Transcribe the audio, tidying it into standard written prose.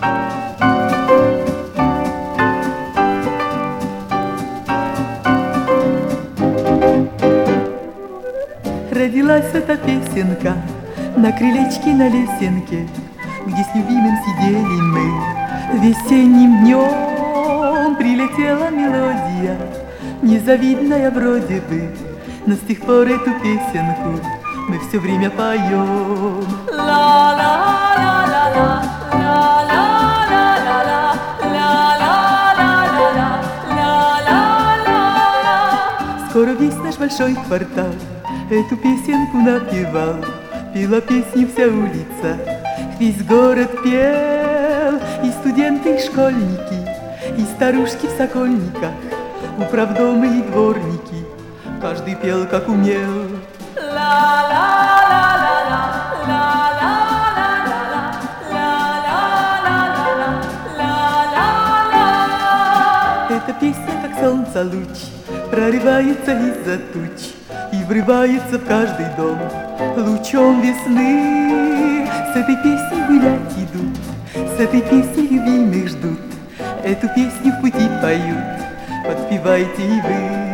Родилась эта песенка на крылечке, на лесенке, где с любимым сидели мы. Весенним днем прилетела мелодия, незавидная вроде бы, но с тех пор эту песенку мы все время поем. Ла-ла-ла-ла-ла, ла-ла-ла-ла-ла, ла-ла-ла-ла-ла, ла-ла-ла-ла. Скоро весь наш большой квартал эту песенку напевал, пела песню вся улица, весь город пел, и студенты, и школьники, и старушки в сокольниках, управдомы и дворники, каждый пел как умел. Эта песня, как солнца луч, прорывается из-за туч и врывается в каждый дом лучом весны. С этой песней гулять идут, с этой песней любимых ждут, эту песню в пути поют, подпевайте и вы.